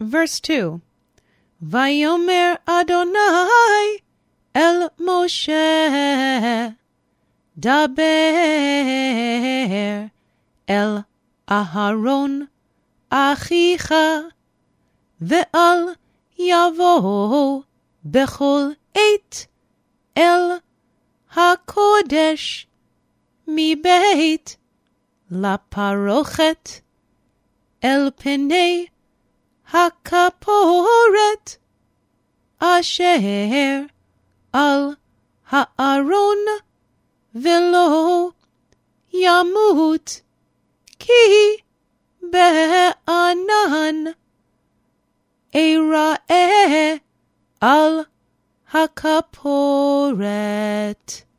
Verse 2. Vayomer Adonai el Moshe, Daber el Aharon Achicha, ve'al yavo bechol עת el HaKodesh מבית לפרוכת אל פני הכפורת אשר על הארון ולא ימות כי בענן איראה על הכפורת.